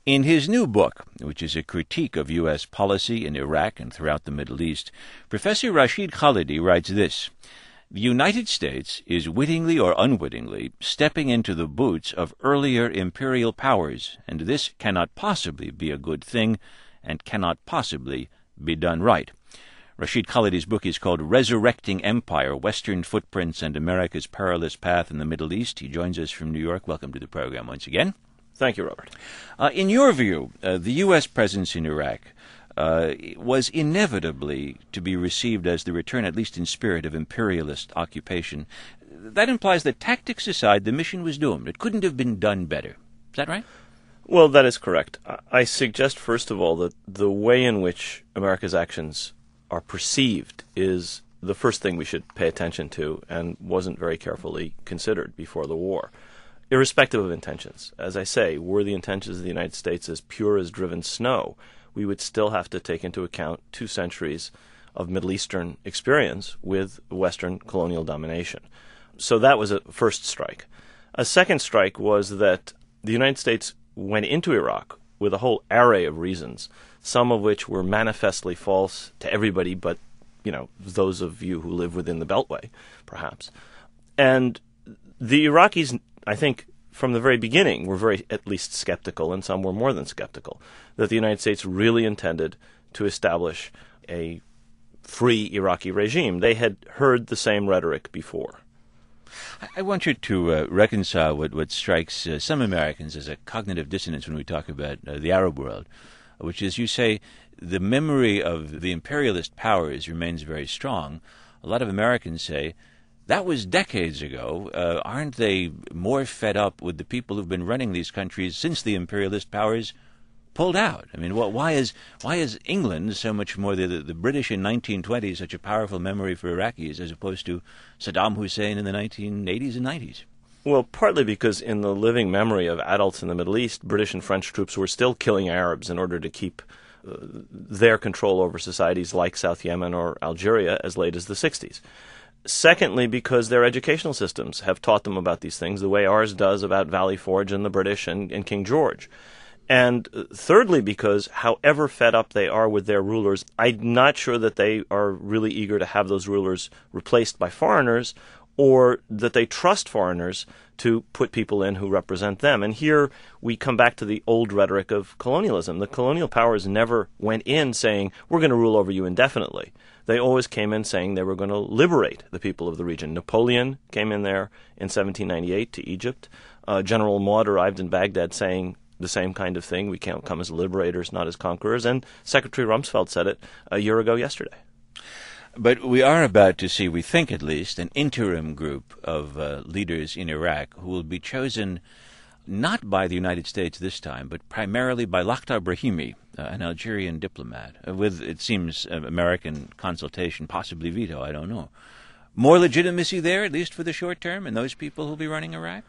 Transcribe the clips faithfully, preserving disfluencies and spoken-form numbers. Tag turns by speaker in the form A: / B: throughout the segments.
A: In his new book, which is a critique of U S policy in Iraq and throughout the Middle East, Professor Rashid Khalidi writes this: "The United States is wittingly or unwittingly stepping into the boots of earlier imperial powers, and this cannot possibly be a good thing and cannot possibly be done right." Rashid Khalidi's book is called Resurrecting Empire, Western Footprints and America's Perilous Path in the Middle East. He joins us from New York. Welcome to the program once again.
B: Thank you, Robert.
A: Uh, in your view, uh, the U S presence in Iraq uh, was inevitably to be received as the return, at least in spirit, of imperialist occupation. That implies that, tactics aside, the mission was doomed. It couldn't have been done better. Is that right?
B: Well, that is correct. I suggest, first of all, that the way in which America's actions are perceived is the first thing we should pay attention to, and wasn't very carefully considered before the war. Irrespective of intentions. As I say, were the intentions of the United States as pure as driven snow, we would still have to take into account two centuries of Middle Eastern experience with Western colonial domination. So that was a first strike. A second strike was that the United States went into Iraq with a whole array of reasons, some of which were manifestly false to everybody but, you know, those of you who live within the Beltway, perhaps. And the Iraqis, I think, from the very beginning, were very, at least, skeptical, and some were more than skeptical, that the United States really intended to establish a free Iraqi regime. They had heard the same rhetoric before.
A: I want you to uh, reconcile what, what strikes uh, some Americans as a cognitive dissonance when we talk about uh, the Arab world, which is, you say, the memory of the imperialist powers remains very strong. A lot of Americans say, that was decades ago. Uh, aren't they more fed up with the people who've been running these countries since the imperialist powers pulled out? I mean, why is why is England so much more, the, the British in nineteen twenty, such a powerful memory for Iraqis as opposed to Saddam Hussein in the nineteen eighties and nineties?
B: Well, partly because in the living memory of adults in the Middle East, British and French troops were still killing Arabs in order to keep uh, their control over societies like South Yemen or Algeria as late as the sixties. Secondly, because their educational systems have taught them about these things the way ours does about Valley Forge and the British and, and King George. And thirdly, because however fed up they are with their rulers, I'm not sure that they are really eager to have those rulers replaced by foreigners, or that they trust foreigners to put people in who represent them. And here we come back to the old rhetoric of colonialism. The colonial powers never went in saying, we're going to rule over you indefinitely. They always came in saying they were going to liberate the people of the region. Napoleon came in there in seventeen ninety-eight to Egypt. Uh, General Maud arrived in Baghdad saying the same kind of thing. We can't come as liberators, not as conquerors. And Secretary Rumsfeld said it a year ago yesterday.
A: But we are about to see, we think at least, an interim group of uh, leaders in Iraq who will be chosen not by the United States this time, but primarily by Lakhdar Brahimi, uh, an Algerian diplomat, uh, with, it seems, uh, American consultation, possibly veto, I don't know. More legitimacy there, at least for the short term, and those people who will be running Iraq?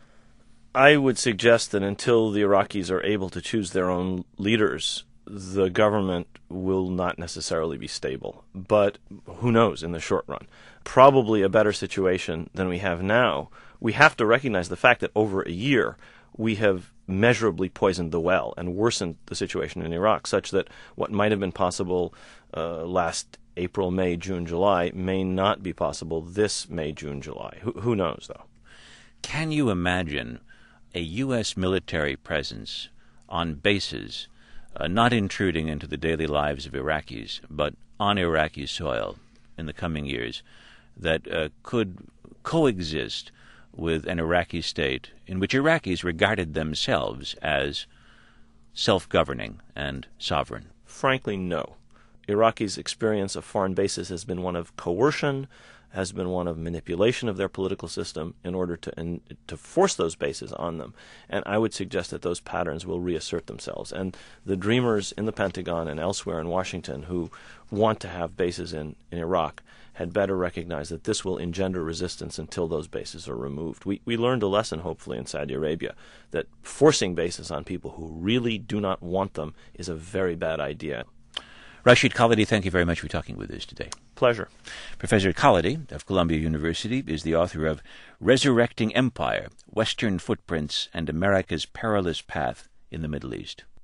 B: I would suggest that until the Iraqis are able to choose their own leaders, the government will not necessarily be stable. But who knows in the short run? Probably a better situation than we have now. We have to recognize the fact that over a year we have measurably poisoned the well and worsened the situation in Iraq, such that what might have been possible uh, last April, May, June, July may not be possible this May, June, July. Who, who knows, though?
A: Can you imagine a U S military presence on bases, uh, not intruding into the daily lives of Iraqis, but on Iraqi soil in the coming years, that uh, could coexist with an Iraqi state in which Iraqis regarded themselves as self-governing and sovereign?
B: Frankly, no. Iraqis' experience of foreign bases has been one of coercion, has been one of manipulation of their political system in order to in, to force those bases on them. And I would suggest that those patterns will reassert themselves. And the dreamers in the Pentagon and elsewhere in Washington who want to have bases in, in Iraq had better recognize that this will engender resistance until those bases are removed. We, we learned a lesson, hopefully, in Saudi Arabia, that forcing bases on people who really do not want them is a very bad idea.
A: Rashid Khalidi, thank you very much for talking with us today.
B: Pleasure.
A: Professor Khalidi of Columbia University is the author of Resurrecting Empire, Western Footprints and America's Perilous Path in the Middle East.